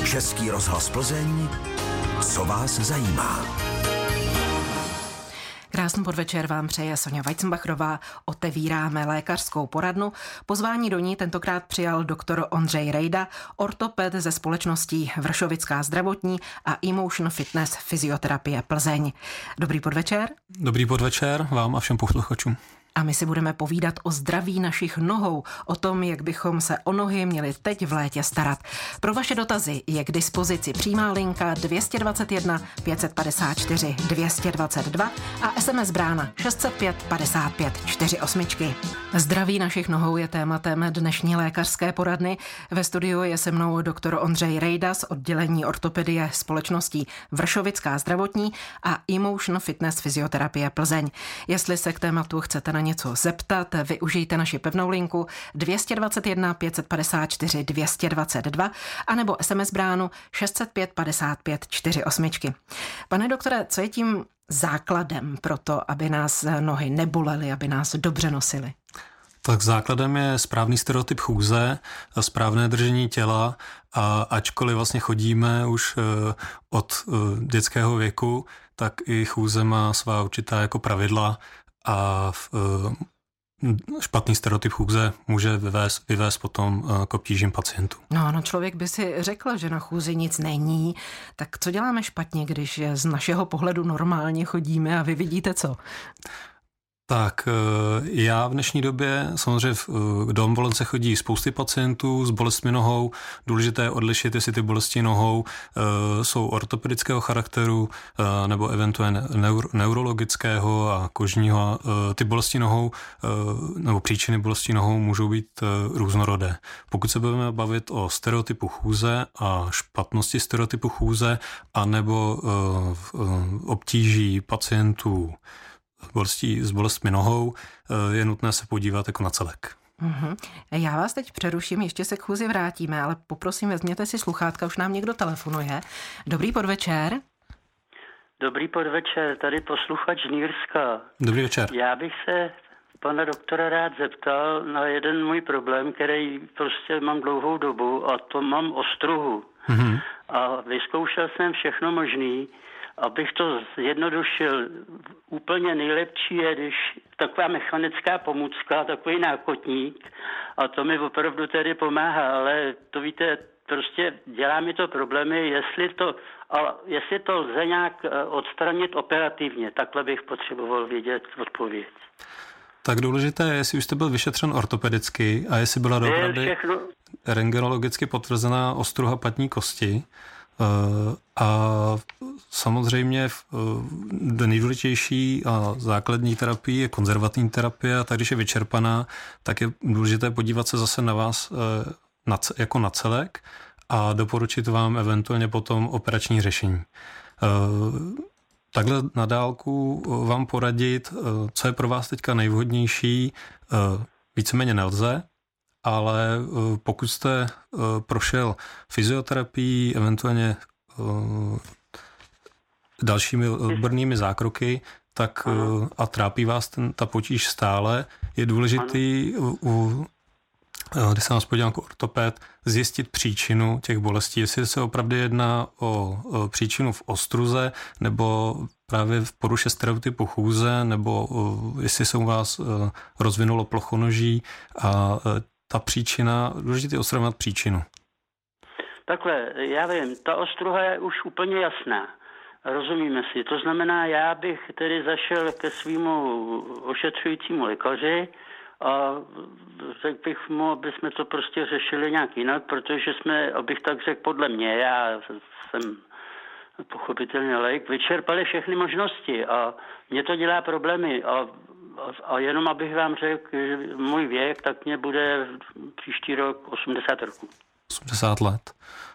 Český rozhlas Plzeň, co vás zajímá. Krásný podvečer vám přeje Soňa Weizenbachrová. Otevíráme lékařskou poradnu. Pozvání do ní tentokrát přijal doktor Ondřej Rejda, ortoped ze společností Vršovická zdravotní a Emotion Fitness fyzioterapie Plzeň. Dobrý podvečer. Dobrý podvečer vám a všem posluchačům. A my si budeme povídat o zdraví našich nohou, o tom, jak bychom se o nohy měli teď v létě starat. Pro vaše dotazy je k dispozici přímá linka 221 554 222 a SMS brána 605 55 48. Zdraví našich nohou je tématem dnešní lékařské poradny. Ve studiu je se mnou doktor Ondřej Rejda z oddělení ortopedie společností Vršovická zdravotní a Emotion Fitness fyzioterapie Plzeň. Jestli se k tématu chcete na něco zeptat, využijte naši pevnou linku 221 554 222 anebo SMS bránu 605 55 48. Pane doktore, co je tím základem pro to, aby nás nohy nebolely, aby nás dobře nosily? Tak základem je správný stereotyp chůze, správné držení těla a ačkoliv vlastně chodíme už od dětského věku, tak i chůze má svá určitá jako pravidla a špatný stereotyp chůze může vyvést potom k obtížím pacientů. No, člověk by si řekl, že na chůzi nic není. Tak co děláme špatně, když z našeho pohledu normálně chodíme a vy vidíte co? Tak já v dnešní době samozřejmě do ambulance chodí spousty pacientů s bolestmi nohou. Důležité je odlišit, jestli ty bolesti nohou jsou ortopedického charakteru nebo eventuálně neurologického a kožního. Ty bolesti nohou nebo příčiny bolesti nohou můžou být různorodé. Pokud se budeme bavit o stereotypu chůze a špatnosti stereotypu chůze anebo obtíží pacientů s bolestmi nohou, je nutné se podívat jako na celek. Já vás teď přeruším, ještě se k chůzi vrátíme, ale poprosím, vezměte si sluchátka, už nám někdo telefonuje. Dobrý podvečer. Dobrý podvečer, tady posluchač z Nýrska. Dobrý večer. Já bych se pana doktora rád zeptal na jeden můj problém, který prostě mám dlouhou dobu, a to mám ostruhu. A vyzkoušel jsem všechno možný. Abych to zjednodušil, úplně nejlepší je, když taková mechanická pomůcka, takový nákotník, a to mi opravdu tedy pomáhá, ale to víte, prostě dělá mi to problémy, jestli to lze nějak odstranit operativně, takhle bych potřeboval vědět odpověď. Tak důležité je, jestli už jste byl vyšetřen ortopedicky a jestli byla doopravdy rentgenologicky potvrzená ostruha patní kosti. A samozřejmě nejdůležitější a základní terapie je konzervativní terapie, a tak když je vyčerpaná, tak je důležité podívat se zase na vás jako na celek a doporučit vám eventuálně potom operační řešení. Takhle na dálku vám poradit, co je pro vás teďka nejvhodnější, víceméně nelze, ale pokud jste prošel fyzioterapií, eventuálně dalšími odbornými zákroky, tak a trápí vás ta potíž stále, je důležitý, když se nás podívám jako ortoped, zjistit příčinu těch bolestí, jestli se opravdu jedná o příčinu v ostruze, nebo právě v poruše stereotypu chůze, nebo jestli se u vás rozvinulo plochonoží a ta příčina, důležitý odstraňovat příčinu. Takhle, já vím, ta ostruha je už úplně jasná. Rozumíme si. To znamená, já bych tedy zašel ke svému ošetřujícímu lékaři a řekl bych mu, aby jsme to prostě řešili nějak jinak, protože jsme, abych tak řekl, podle mě, já jsem pochopitelně laik, vyčerpali všechny možnosti a mě to dělá problémy a jenom abych vám řekl, že můj věk, tak mě bude příští rok 80 roku. 80 let.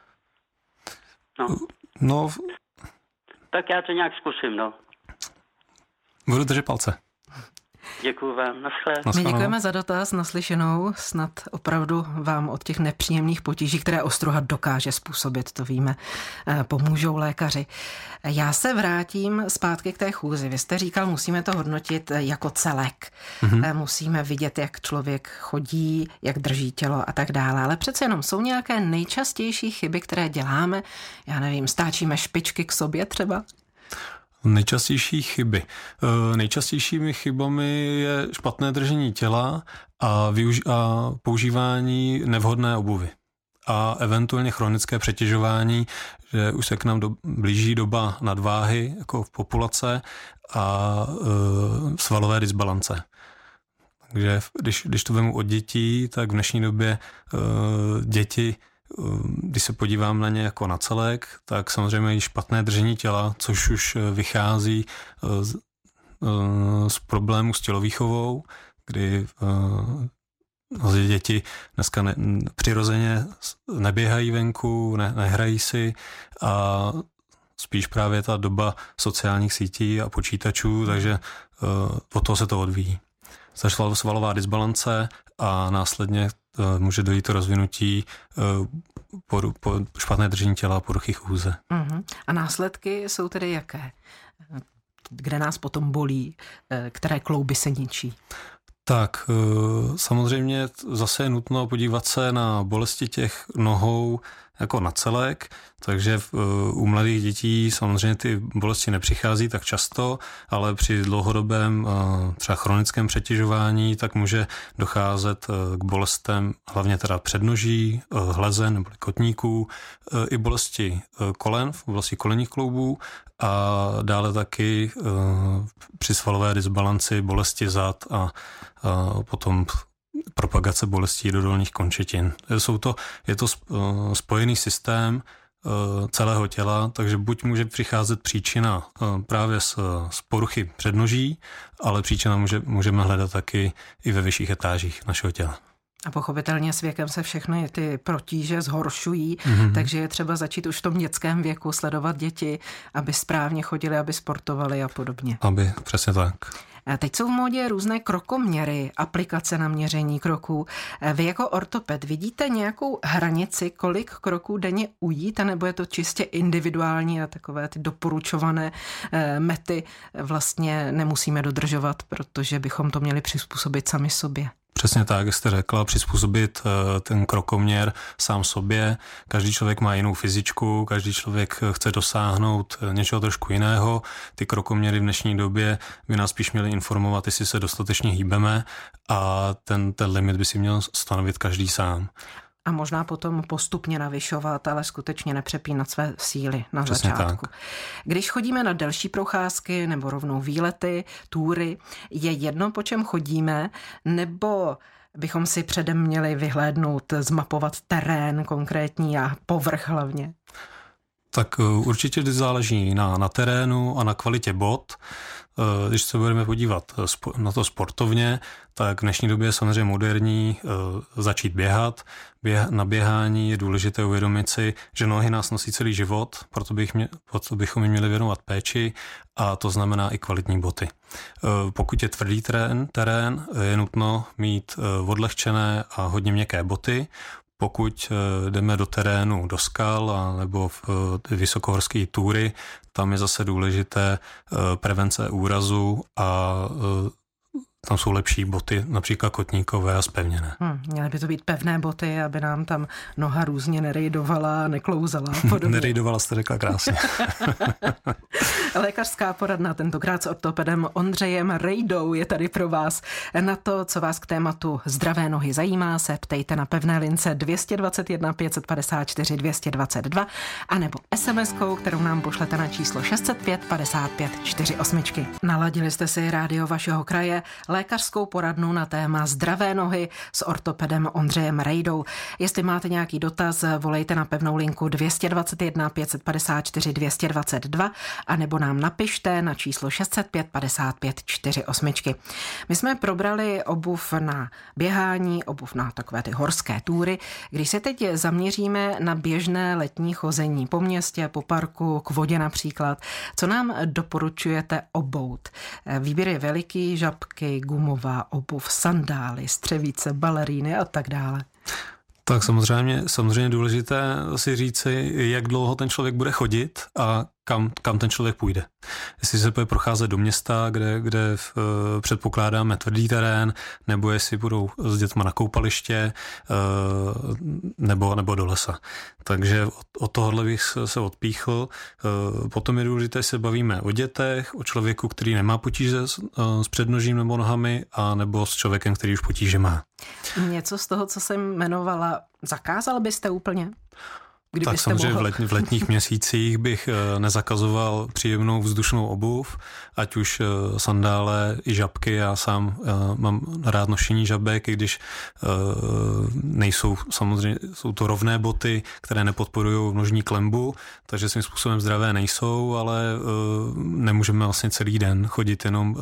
No. Tak já to nějak zkusím, no. Budu držet palce. Děkuju vám, naschle. My děkujeme za dotaz, naslyšenou, snad opravdu vám od těch nepříjemných potíží, které ostruha dokáže způsobit, to víme, pomůžou lékaři. Já se vrátím zpátky k té chůzi. Vy jste říkal, musíme to hodnotit jako celek. Musíme vidět, jak člověk chodí, jak drží tělo a tak dále. Ale přece jenom jsou nějaké nejčastější chyby, které děláme. Já nevím, stáčíme špičky k sobě třeba? Nejčastější chyby. Nejčastějšími chybami je špatné držení těla a používání nevhodné obuvy. A eventuálně chronické přetěžování, že už se k nám blíží doba nadváhy jako v populace a svalové dysbalance. Takže když to vemu od dětí, tak v dnešní době děti, když se podívám na ně jako na celek, tak samozřejmě mají špatné držení těla, což už vychází z problému s tělovýchovou, kdy děti dneska přirozeně neběhají venku, nehrají si a spíš právě ta doba sociálních sítí a počítačů, takže od toho se to odvíjí. Začala svalová dysbalance a následně může dojít to rozvinutí po špatné držení těla a poruchy chůze. A následky jsou tedy jaké? Kde nás potom bolí? Které klouby se ničí? Tak samozřejmě zase je nutno podívat se na bolesti těch nohou jako na celek, takže u mladých dětí samozřejmě ty bolesti nepřichází tak často, ale při dlouhodobém třeba chronickém přetěžování tak může docházet k bolestem hlavně teda přednoží, hlezen nebo kotníků, i bolesti kolen, v oblasti kolenních kloubů a dále taky při svalové dysbalanci bolesti zad a potom propagace bolestí do dolních končetin. Je to spojený systém celého těla, takže buď může přicházet příčina právě z poruchy přednoží, ale příčina můžeme hledat taky i ve vyšších etážích našeho těla. A pochopitelně s věkem se všechny ty protíže zhoršují, takže je třeba začít už v tom dětském věku sledovat děti, aby správně chodili, aby sportovali a podobně. Přesně tak. Teď jsou v módě různé krokoměry, aplikace na měření kroků. Vy jako ortoped vidíte nějakou hranici, kolik kroků denně ujít, nebo je to čistě individuální a takové ty doporučované mety vlastně nemusíme dodržovat, protože bychom to měli přizpůsobit sami sobě? Přesně tak, jak jste řekla, přizpůsobit ten krokoměr sám sobě. Každý člověk má jinou fyzičku, každý člověk chce dosáhnout něčeho trošku jiného. Ty krokoměry v dnešní době by nás spíš měly informovat, jestli se dostatečně hýbeme a ten limit by si měl stanovit každý sám. A možná potom postupně navyšovat, ale skutečně nepřepínat své síly na Přesně začátku. Tak. Když chodíme na delší procházky nebo rovnou výlety, túry, je jedno, po čem chodíme, nebo bychom si předem měli vyhlédnout, zmapovat terén konkrétní a povrch hlavně? Tak určitě záleží na terénu a na kvalitě bot. Když se budeme podívat na to sportovně, tak v dnešní době je samozřejmě moderní začít běhat. Na běhání je důležité uvědomit si, že nohy nás nosí celý život, proto bychom jim měli věnovat péči a to znamená i kvalitní boty. Pokud je tvrdý terén, je nutno mít odlehčené a hodně měkké boty. Pokud jdeme do terénu, do skal nebo v vysokohorské túry, tam je zase důležité prevence úrazu a tam jsou lepší boty, například kotníkové a zpevněné. Měly by to být pevné boty, aby nám tam noha různě nerejdovala, neklouzala. Nerejdovala jste řekla krásně. Lékařská poradna tentokrát s ortopedem Ondřejem Rejdou je tady pro vás. Na to, co vás k tématu zdravé nohy zajímá, se ptejte na pevné lince 221 554 222 anebo SMS-kou, kterou nám pošlete na číslo 605 55 48. Naladili jste si rádio vašeho kraje, lékařskou poradnu na téma zdravé nohy s ortopedem Ondřejem Rejdou. Jestli máte nějaký dotaz, volejte na pevnou linku 221 554 222 anebo nám napište na číslo 605 55 48. My jsme probrali obuv na běhání, obuv na takové ty horské túry. Když se teď zaměříme na běžné letní chození po městě, po parku, k vodě například, co nám doporučujete obout? Výběr je veliký, žabky, gumová obuv, sandály, střevíce, baleríny a tak dále? Tak samozřejmě důležité si říci, jak dlouho ten člověk bude chodit a kam ten člověk půjde. Jestli se bude procházet do města, kde předpokládáme tvrdý terén, nebo jestli budou s dětma na koupaliště, nebo do lesa. Takže od tohohle bych se odpíchl. Potom je důležité, se bavíme o dětech, o člověku, který nemá potíže s přednožím nebo nohami, a nebo s člověkem, který už potíže má. Něco z toho, co jsem jmenovala, zakázal byste úplně? Tak samozřejmě v letních měsících bych nezakazoval příjemnou vzdušnou obuv, ať už sandále i žabky. Já sám mám rád nošení žabek, i když nejsou, samozřejmě jsou to rovné boty, které nepodporují nožní klembu, takže svým způsobem zdravé nejsou, ale nemůžeme vlastně celý den chodit jenom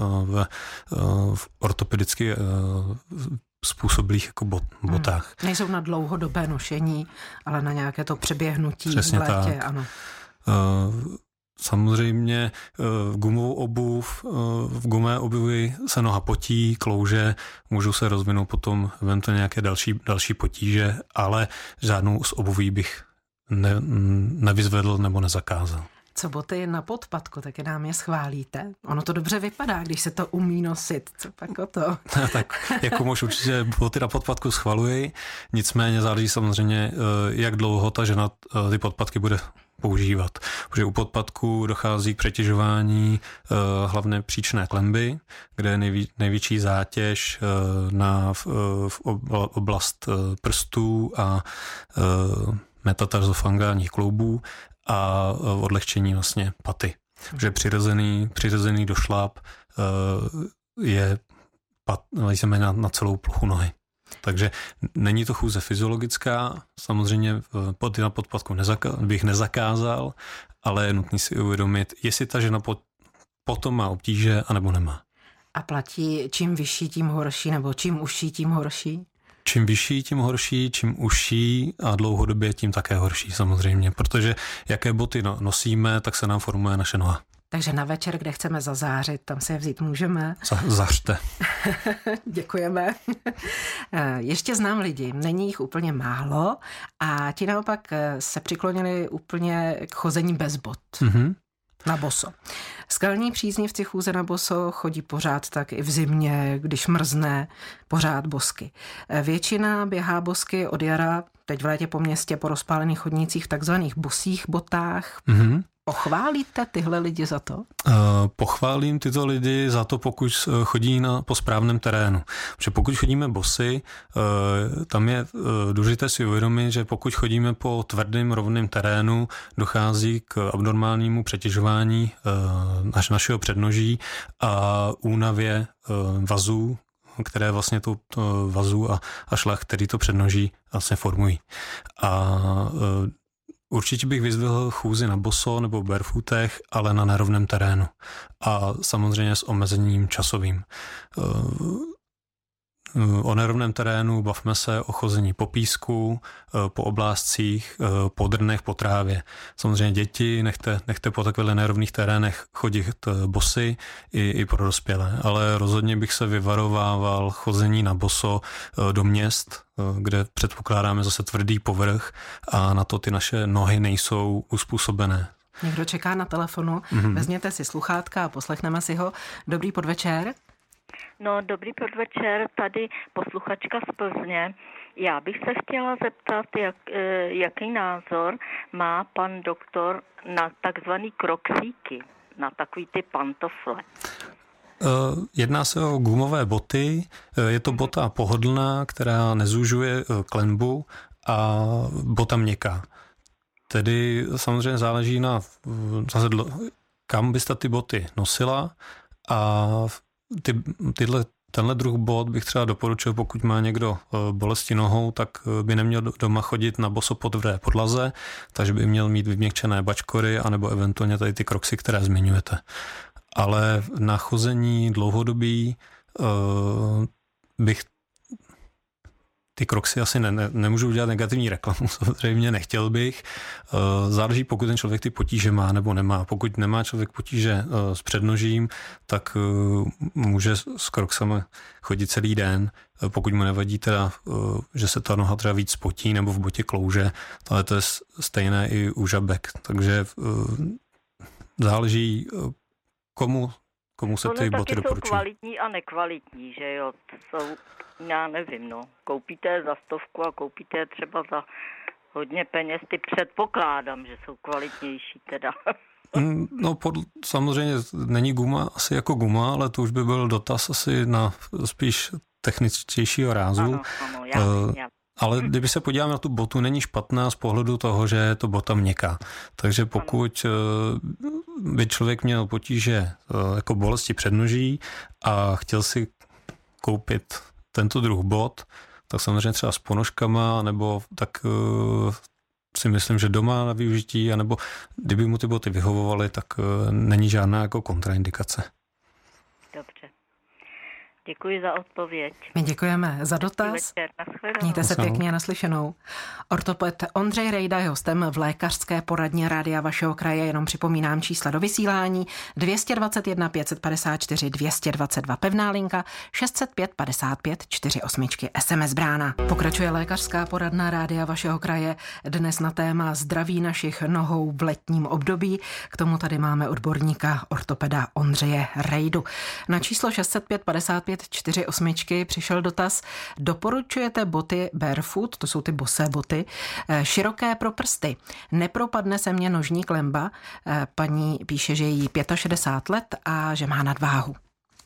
v ortopedicky způsobilých jako botách. Nejsou na dlouhodobé nošení, ale na nějaké to přeběhnutí přesně v létě. Tak. Ano. Samozřejmě gumovou obuv, v gumové obuvi se noha potí, klouže, můžou se rozvinout potom eventuálně nějaké další potíže, ale žádnou z obuví bych nevyzvedl nebo nezakázal. Co boty na podpatku, taky nám je schválíte? Ono to dobře vypadá, když se to umí nosit. Co pak o to? Tak jako muž určitě boty na podpatku schvaluji, nicméně záleží samozřejmě, jak dlouho ta žena ty podpatky bude používat. Protože u podpatku dochází k přetěžování hlavně příčné klemby, kde je největší zátěž v oblast prstů a metatarsofangálních kloubů a odlehčení vlastně paty. Že přirozený došlap je na celou plochu nohy. Takže není to chůze fyziologická, samozřejmě boty na podpatku bych nezakázal, ale je nutné si uvědomit, jestli ta žena potom má obtíže, anebo nemá. A platí, čím vyšší, tím horší, nebo čím užší, tím horší? Čím vyšší, tím horší, čím užší a dlouhodobě tím také horší samozřejmě, protože jaké boty nosíme, tak se nám formuje naše noha. Takže na večer, kde chceme zazářit, tam se je vzít můžeme. Zařte. Děkujeme. Ještě znám lidi, není jich úplně málo a ti naopak se přiklonili úplně k chození bez bot. Mm-hmm. Na boso. Skalní příznivci chůze na boso chodí pořád tak i v zimě, když mrzne, pořád bosky. Většina běhá bosky od jara, teď v létě po městě, po rozpálených chodnících v takzvaných bosých botách. Mm-hmm. Pochválíte tyhle lidi za to? Pochválím tyto lidi za to, pokud chodí po správném terénu. Protože pokud chodíme bosy, tam je důležité si uvědomit, že pokud chodíme po tvrdém rovném terénu, dochází k abnormálnímu přetěžování našeho přednoží a únavě vazů, které vlastně to vazů a šlach, který to přednoží vlastně formují. A určitě bych vyzdvihl chůzi na boso nebo barefootech, ale na nerovném terénu. A samozřejmě s omezením časovým. O nerovném terénu bavme se o chození po písku, po oblázcích, po drnech, po trávě. Samozřejmě děti nechte po takových nerovných terénech chodit bosy i pro dospělé, ale rozhodně bych se vyvarovával chození na boso do měst, kde předpokládáme zase tvrdý povrch a na to ty naše nohy nejsou uspůsobené. Někdo čeká na telefonu, vezměte si sluchátka a poslechneme si ho. Dobrý podvečer. No, dobrý podvečer, tady posluchačka z Plzně. Já bych se chtěla zeptat, jaký názor má pan doktor na takzvaný kroksíky, na takový ty pantofle. Jedná se o gumové boty, je to bota pohodlná, která nezúžuje klenbu a bota měkká. Tedy samozřejmě záleží na kam byste ty boty nosila a tenhle druh bot bych třeba doporučil, pokud má někdo bolesti nohou, tak by neměl doma chodit na boso po tvrdé podlaze, takže by měl mít vyměkčené bačkory anebo eventuálně tady ty kroksy, které zmiňujete. Ale na chození dlouhodobí bych ty Crocsy asi nemůžu udělat negativní reklamu, samozřejmě nechtěl bych. Záleží, pokud ten člověk ty potíže má nebo nemá. Pokud nemá člověk potíže s přednožím, tak může s Crocsami chodit celý den. Pokud mu nevadí teda, že se ta noha třeba víc potí nebo v botě klouže, ale to je stejné i u žabek. Takže záleží, komu se ty boty doporučují. Jsou kvalitní a nekvalitní, že jo? Jsou, já nevím, no. Koupíte za 100 a koupíte třeba za hodně peněz. Ty předpokládám, že jsou kvalitnější teda. No samozřejmě není guma asi jako guma, ale to už by byl dotaz asi na spíš techničtějšího rázu. Ano, já. Ale kdyby se podíváme na tu botu, není špatná z pohledu toho, že je to bota měkká. Takže pokud by člověk měl potíže jako bolesti přednoží a chtěl si koupit tento druh bot, tak samozřejmě třeba s ponožkama, nebo tak si myslím, že doma na využití, anebo kdyby mu ty boty vyhovovaly, tak není žádná jako kontraindikace. Dobře. Děkuji za odpověď. My děkujeme za dotaz. Mějte se pěkně, naslyšenou. Ortoped Ondřej Rejda je hostem v lékařské poradně Rádia vašeho kraje. Jenom připomínám čísla do vysílání 221 554 222 pevná linka 605 55 48 SMS brána. Pokračuje lékařská poradna Rádia vašeho kraje dnes na téma zdraví našich nohou v letním období. K tomu tady máme odborníka ortopeda Ondřeje Rejdu. Na číslo 605 55 48 přišel dotaz. Doporučujete boty barefoot, to jsou ty bosé boty, široké pro prsty. Nepropadne se mně nožní klemba. Paní píše, že jí 65 let a že má nadváhu.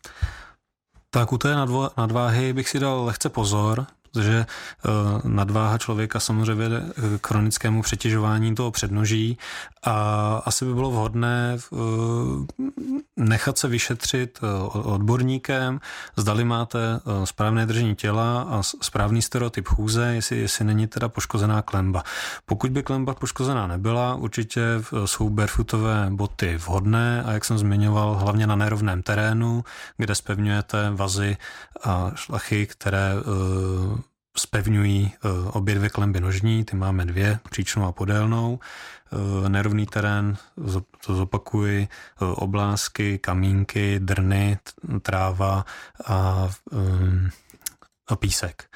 Tak u té nadváhy bych si dal lehce pozor, protože nadváha člověka samozřejmě vede k chronickému přetěžování toho přednoží a asi by bylo vhodné nechat se vyšetřit odborníkem, zdali máte správné držení těla a správný stereotyp chůze, jestli není teda poškozená klemba. Pokud by klemba poškozená nebyla, určitě jsou barefootové boty vhodné a jak jsem zmiňoval, hlavně na nerovném terénu, kde zpevňujete vazy a šlachy, které zpevňují obě dvě klemby nožní, ty máme dvě, příčnou a podélnou. Nerovný terén, to zopakuji, oblásky, kamínky, drny, tráva a písek.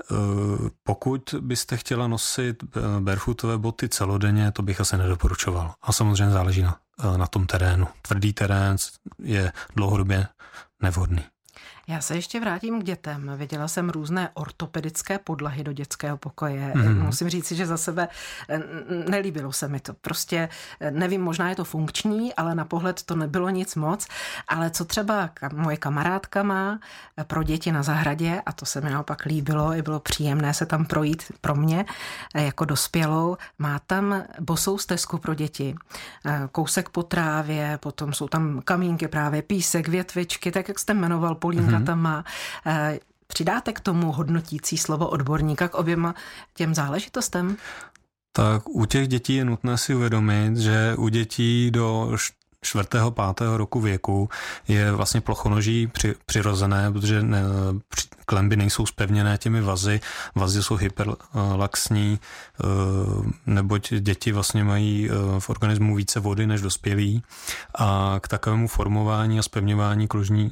Pokud byste chtěla nosit barefootové boty celodenně, to bych asi nedoporučoval. A samozřejmě záleží na tom terénu. Tvrdý terén je dlouhodobě nevhodný. Já se ještě vrátím k dětem. Viděla jsem různé ortopedické podlahy do dětského pokoje. Musím říct, že za sebe nelíbilo se mi to. Prostě nevím, možná je to funkční, ale na pohled to nebylo nic moc. Ale co třeba moje kamarádka má pro děti na zahradě, a to se mi naopak líbilo, i bylo příjemné se tam projít pro mě jako dospělou, má tam bosou stezku pro děti. Kousek po trávě, potom jsou tam kamínky právě, písek, větvičky, tak jak jste jmenoval, Polínka tam má. Přidáte k tomu hodnotící slovo odborníka k oběma těm záležitostem? Tak u těch dětí je nutné si uvědomit, že u dětí do 4. 5. roku věku je vlastně plochonoží přirozené, protože klemby nejsou zpevněné těmi vazy. Vazy jsou hyperlaxní, neboť děti vlastně mají v organismu více vody než dospělí a k takovému formování a zpevňování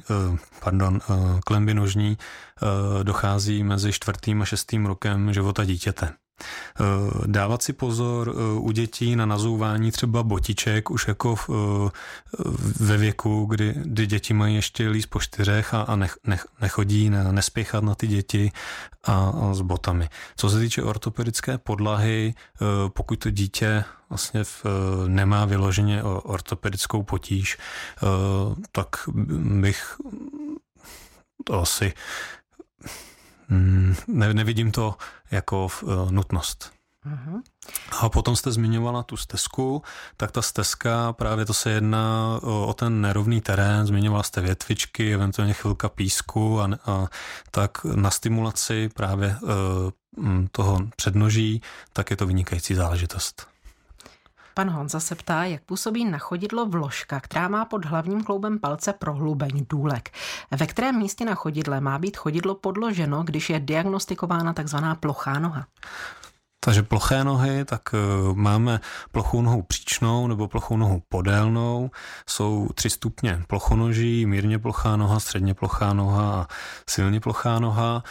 klemby nožní dochází mezi 4. a 6. rokem života dítěte. Dávat si pozor u dětí na nazouvání třeba botiček už jako ve věku, kdy děti mají ještě líst po 4 a nechodí, nespěchat na ty děti a s botami. Co se týče ortopedické podlahy, pokud to dítě vlastně nemá vyloženě ortopedickou potíž, tak bych to asi nevidím to jako nutnost. A potom jste zmiňovala tu stezku, tak ta stezka, právě to se jedná o ten nerovný terén, zmiňovala jste větvičky, eventuálně chvilka písku a tak na stimulaci právě toho přednoží, tak je to vynikající záležitost. Pan Honza se ptá, jak působí na chodidlo vložka, která má pod hlavním kloubem palce prohloubeň důlek. Ve kterém místě na chodidle má být chodidlo podloženo, když je diagnostikována takzvaná plochá noha? Takže ploché nohy, tak máme plochou nohu příčnou nebo plochou nohu podélnou. Jsou 3 stupně plochonoží, mírně plochá noha, středně plochá noha a silně plochá noha.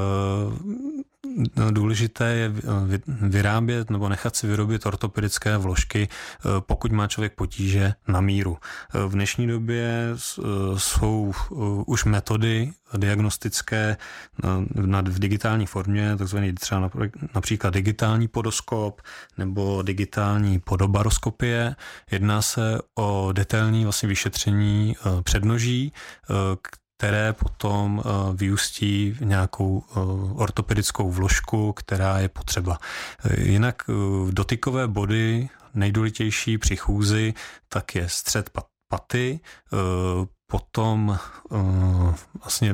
Důležité je vyrábět nebo nechat si vyrobit ortopedické vložky, pokud má člověk potíže, na míru. V dnešní době jsou už metody diagnostické v digitální formě, takzvaný třeba například digitální podoskop nebo digitální podobaroskopie. Jedná se o detailní vlastně vyšetření přednoží, které potom vyústí v nějakou ortopedickou vložku, která je potřeba. Jinak dotykové body, nejdůležitější při chůzi, tak je střed paty, potom vlastně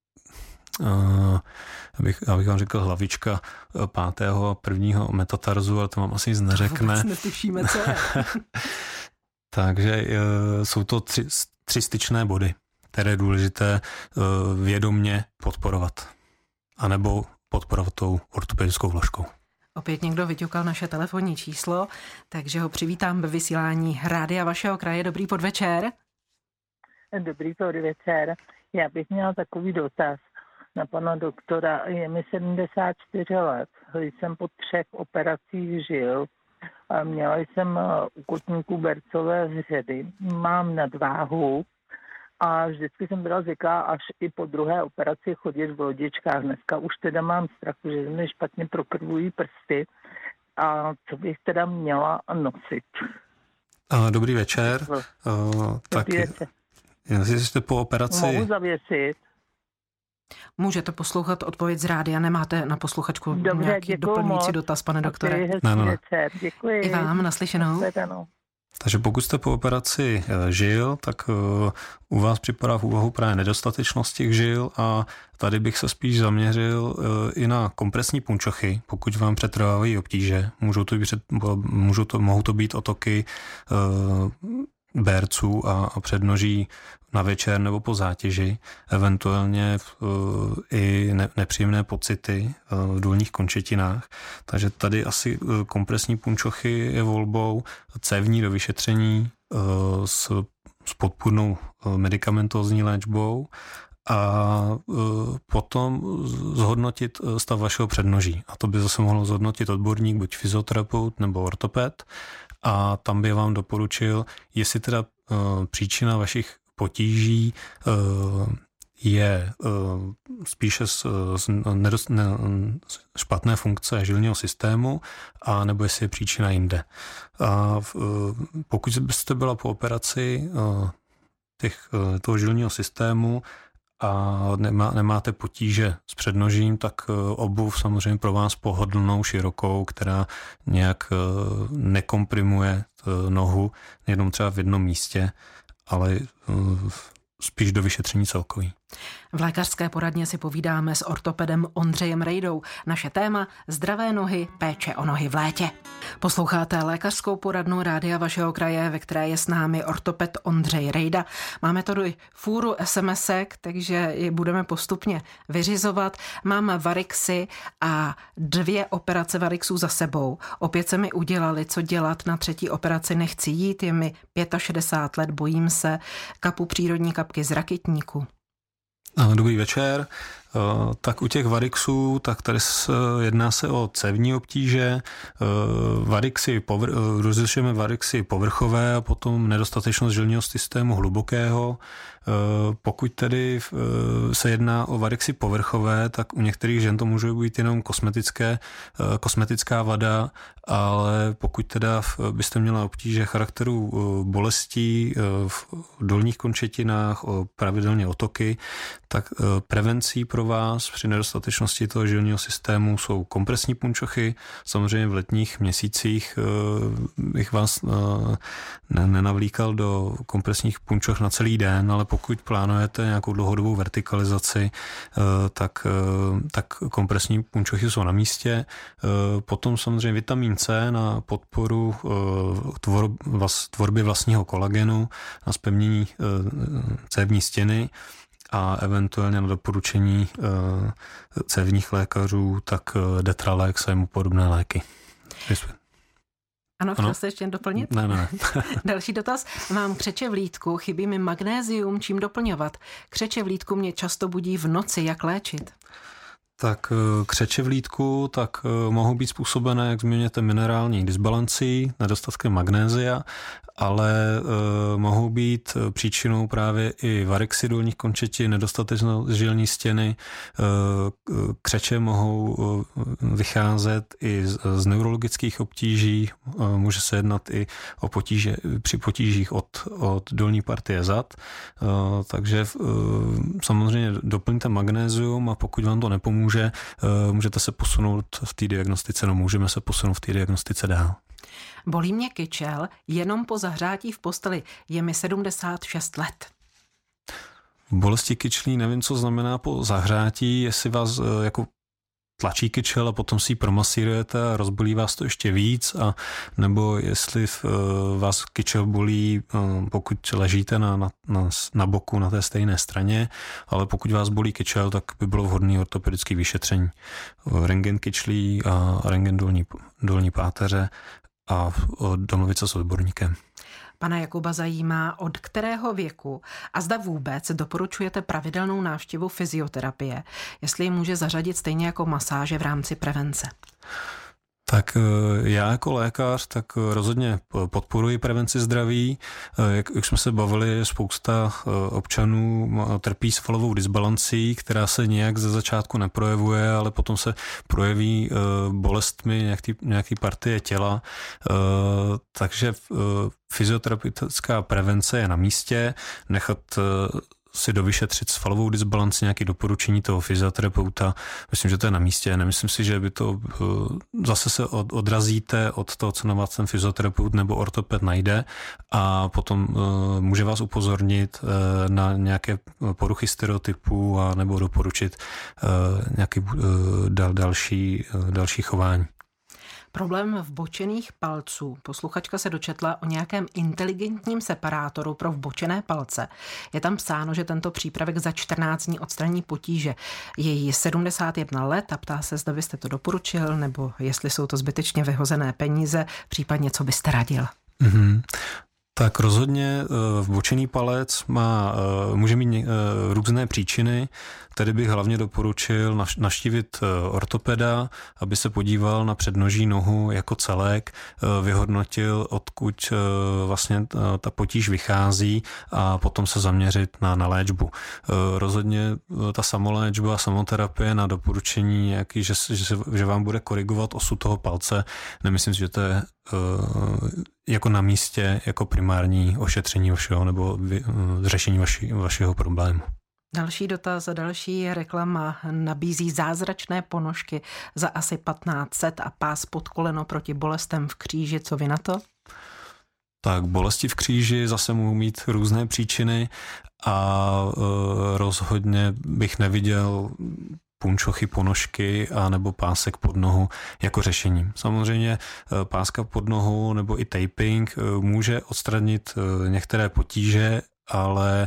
abych vám řekl hlavička 5. a 1. metatarzu, ale to vám asi nic neřekne. Vůbec netušíme, co je. Takže jsou to 3 styčné body, které je důležité vědomně podporovat. anebo podporovat tou ortopedickou vložkou. Opět někdo vyťukal naše telefonní číslo, takže ho přivítám ve vysílání Rádia vašeho kraje. Dobrý podvečer. Dobrý podvečer. Já bych měla takový dotaz na pana doktora. Je mi 74 let. Jsem po 3 operacích žil. Měla jsem u kotníků bercové vředy. Mám nadváhu a vždycky jsem byla zvyklá až i po 2. operaci chodit v lodičkách. Dneska už teda mám strach, že mi špatně prokrvují prsty. A co bych teda měla nosit? Dobrý večer. Tak jestli jste po operaci... Mohu zavěsit? Můžete poslouchat odpověď z rádia, nemáte na posluchačku nějaký doplňující moc. dotaz, pane doktore? Ne. Děkuji. I vám, naslyšenou. Takže pokud jste po operaci žil, tak u vás připadá v úvahu právě nedostatečnost těch žil a tady bych se spíš zaměřil i na kompresní punčochy, pokud vám přetrvávají obtíže. Mohou to být otoky berců a přednoží na večer nebo po zátěži, eventuálně i nepříjemné pocity v dolních končetinách. Takže tady asi kompresní punčochy je volbou, cévní do vyšetření s podpůrnou medikamentózní léčbou a potom zhodnotit stav vašeho přednoží. A to by zase mohlo zhodnotit odborník, buď fyzioterapeut nebo ortoped. A tam by vám doporučil, jestli teda příčina vašich potíží je spíše z špatné funkce žilního systému, a nebo jestli je příčina jinde. A pokud byste byla po operaci toho žilního systému a nemáte potíže s přednožím, tak obuv samozřejmě pro vás pohodlnou, širokou, která nějak nekomprimuje nohu jenom třeba v jednom místě, ale spíš do vyšetření celkový. V lékařské poradně si povídáme s ortopedem Ondřejem Rejdou. Naše téma zdravé nohy, péče o nohy v létě. Posloucháte lékařskou poradnu Rádia vašeho kraje, ve které je s námi ortoped Ondřej Rejda. Máme tady fůru SMS-ek, takže je budeme postupně vyřizovat. Mám varixy a 2 operace varixů za sebou. Opět se mi udělali, co dělat, na 3. operaci nechci jít, je mi 65 let, bojím se, kapu přírodní kapky z rakitníku. Dobrý večer. Tak u těch varixů, tak tady jedná se o cévní obtíže. Rozlišujeme varixy povrchové a potom nedostatečnost žilního systému hlubokého. Pokud tedy se jedná o varixy povrchové, tak u některých žen to může být jenom kosmetická vada, ale pokud teda byste měla obtíže charakteru bolestí v dolních končetinách, pravidelně otoky, tak prevencí pro pro vás při nedostatečnosti toho žilního systému jsou kompresní punčochy. Samozřejmě v letních měsících bych vás nenavlíkal do kompresních punčoch na celý den, ale pokud plánujete nějakou dlouhodobou vertikalizaci, tak kompresní punčochy jsou na místě. Potom samozřejmě vitamin C na podporu tvorby vlastního kolagenu, na zpevnění cévní stěny a eventuálně na doporučení cévních lékařů, tak Detralex a jemu podobné léky. Ano, chtěl jste ještě doplnit? Ne. Další dotaz. Mám křeče v lýdku, chybí mi magnézium, čím doplňovat? Křeče v lýdku mě často budí v noci, jak léčit? Tak křeče v lýdku mohou být způsobené, jak zmíněte, minerální disbalancí, nedostatkem magnézia, ale mohou být příčinou právě i varixy dolních končetin, nedostatečnost žilní stěny. Křeče mohou vycházet i z neurologických obtíží, může se jednat i o potíže při potížích od dolní partie zad. Takže samozřejmě doplňte magnézium a pokud vám to nepomůže, můžete se posunout v té diagnostice, můžeme se posunout v té diagnostice dál. Bolí mě kyčel jenom po zahřátí v posteli. Je mi 76 let. Bolesti kyčlí, nevím, co znamená po zahřátí, jestli vás jako tlačí kyčel a potom si ji promasírujete a rozbolí vás to ještě víc, a nebo jestli vás kyčel bolí, pokud ležíte na boku na té stejné straně, ale pokud vás bolí kyčel, tak by bylo vhodné ortopedické vyšetření. Rentgen kyčlí a rentgen dolní páteře a domluvit se s odborníkem. Pana Jakuba zajímá, od kterého věku a zda vůbec doporučujete pravidelnou návštěvu fyzioterapie, jestli ji může zařadit stejně jako masáže v rámci prevence. Tak já jako lékař tak rozhodně podporuji prevenci zdraví. Jak jsme se bavili, spousta občanů trpí svalovou disbalancí, která se nějak ze začátku neprojevuje, ale potom se projeví bolestmi nějaký partie těla. Takže fyzioterapeutická prevence je na místě, nechat si dovyšetřit svalovou disbalanci, nějaké doporučení toho fyzioterapeuta. Myslím, že to je na místě. Nemyslím si, že by to zase se odrazíte od toho, co na vás ten fyzioterapeut nebo ortoped najde, a potom může vás upozornit na nějaké poruchy stereotypů a nebo doporučit nějaké další chování. Problém vbočených palců. Posluchačka se dočetla o nějakém inteligentním separátoru pro vbočené palce. Je tam psáno, že tento přípravek za 14 dní odstraní potíže. Je jí 71 let a ptá se, zda byste to doporučil, nebo jestli jsou to zbytečně vyhozené peníze, případně co byste radil. Mm-hmm. Tak rozhodně vbočený palec může mít různé příčiny. Tady bych hlavně doporučil navštívit ortopeda, aby se podíval na přednoží nohu jako celek, vyhodnotil, odkud vlastně ta potíž vychází, a potom se zaměřit na léčbu. Rozhodně ta samoléčba, samoterapie na doporučení, že vám bude korigovat osu toho palce, nemyslím si, že to je jako na místě, jako primární ošetření vašeho nebo řešení vašeho problému. Další dotaz a další reklama nabízí zázračné ponožky za asi 1500 a pás pod koleno proti bolestem v kříži. Co vy na to? Tak bolesti v kříži zase mohou mít různé příčiny a rozhodně bych neviděl punčochy, ponožky a nebo pásek pod nohu jako řešením. Samozřejmě páska pod nohu nebo i taping může odstranit některé potíže, ale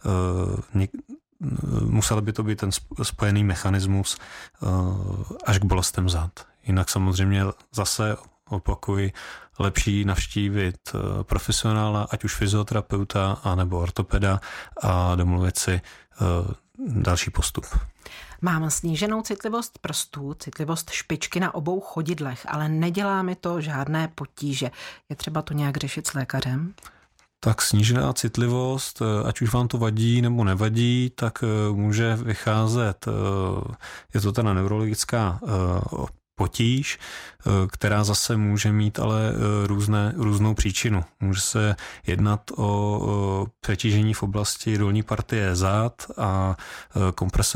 musel by to být ten spojený mechanismus až k bolestem zad. Jinak samozřejmě zase opakuji, lepší navštívit profesionála, ať už fyzioterapeuta anebo ortopeda, a domluvit si další postup. Mám sníženou citlivost prstů, citlivost špičky na obou chodidlech, ale nedělá mi to žádné potíže. Je třeba to nějak řešit s lékařem? Tak snížená citlivost, ať už vám to vadí nebo nevadí, tak může vycházet, je to teda neurologická potíž, která zase může mít ale různou příčinu. Může se jednat o přetížení v oblasti dolní partie zad a komprese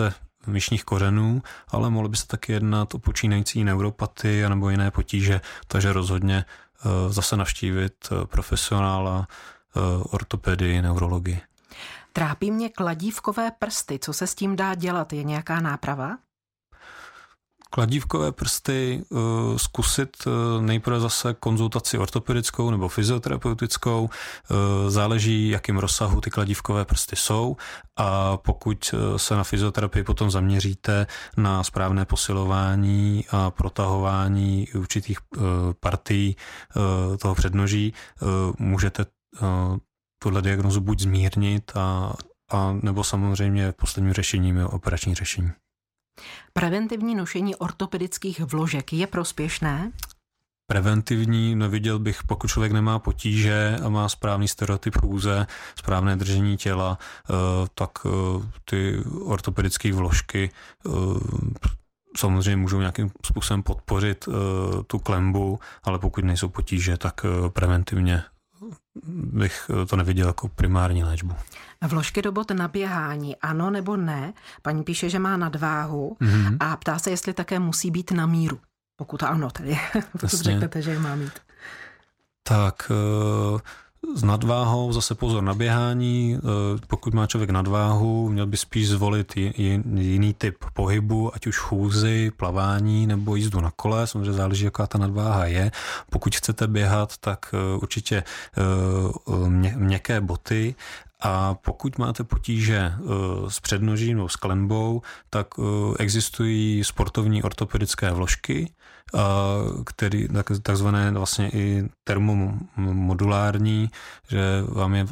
myšních kořenů, ale mohlo by se taky jednat o počínající neuropatii nebo jiné potíže, takže rozhodně zase navštívit profesionála, ortopedii, neurologii. Trápí mě kladívkové prsty. Co se s tím dá dělat? Je nějaká náprava? Kladívkové prsty zkusit nejprve zase konzultaci ortopedickou nebo fyzioterapeutickou. Záleží, jakým rozsahu ty kladívkové prsty jsou, a pokud se na fyzioterapii potom zaměříte na správné posilování a protahování určitých partií toho přednoží, můžete tuhle diagnozu buď zmírnit a nebo samozřejmě posledním řešením je operační řešení. Preventivní nošení ortopedických vložek je prospěšné? Preventivní neviděl bych, pokud člověk nemá potíže a má správný stereotyp chůze, správné držení těla, tak ty ortopedické vložky samozřejmě můžou nějakým způsobem podpořit tu klembu, ale pokud nejsou potíže, tak preventivně bych to neviděl jako primární léčbu. Vložky do bot na běhání, ano nebo ne? Paní píše, že má nadváhu a ptá se, jestli také musí být na míru. Pokud ano, tedy. Pokud řeknete, že je má mít. Tak s nadváhou zase pozor na běhání. Pokud má člověk nadváhu, měl by spíš zvolit jiný typ pohybu, ať už chůzi, plavání nebo jízdu na kole. Samozřejmě záleží, jaká ta nadváha je. Pokud chcete běhat, tak určitě měkké boty. A pokud máte potíže s přednožím nebo s klenbou, tak existují sportovní ortopedické vložky, který takzvané vlastně i termomodulární, že vám je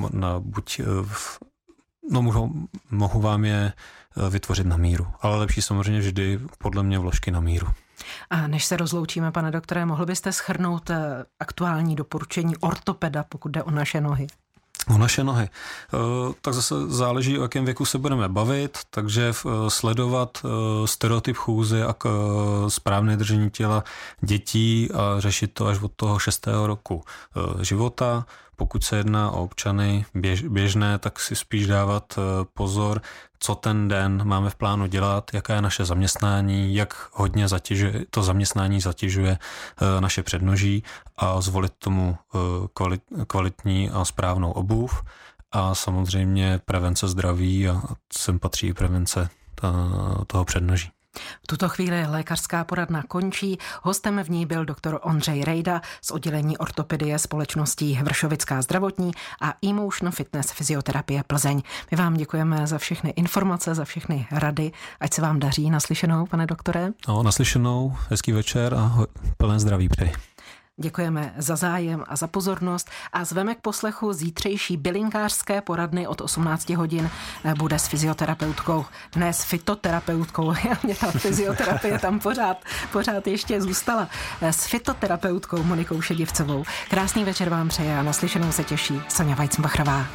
mohu vám je vytvořit na míru. Ale lepší samozřejmě vždy podle mě vložky na míru. A než se rozloučíme, pane doktore, mohl byste shrnout aktuální doporučení ortopeda, pokud jde o naše nohy? O naše nohy. Tak zase záleží, o jakém věku se budeme bavit, takže sledovat stereotyp chůzy a správné držení těla dětí a řešit to až od toho 6. roku života. Pokud se jedná o občany běžné, tak si spíš dávat pozor, co ten den máme v plánu dělat, jaké je naše zaměstnání, jak hodně to zaměstnání zatěžuje naše přednoží a zvolit tomu kvalitní a správnou obuv a samozřejmě prevence zdraví a sem patří i prevence toho přednoží. V tuto chvíli lékařská poradna končí. Hostem v ní byl doktor Ondřej Rejda z oddělení ortopedie společností Vršovická zdravotní a Emotion Fitness fyzioterapie Plzeň. My vám děkujeme za všechny informace, za všechny rady. Ať se vám daří. Naslyšenou, pane doktore. No, naslyšenou, hezký večer a plné zdraví přeji. Děkujeme za zájem a za pozornost a zveme k poslechu zítřejší bylinkářské poradny od 18 hodin. Bude s fyzioterapeutkou, ne s fytoterapeutkou, mě ta fyzioterapie tam pořád ještě zůstala, s fytoterapeutkou Monikou Šedivcovou. Krásný večer vám přeje a naslyšenou se těší Sonja Weizmbachrová.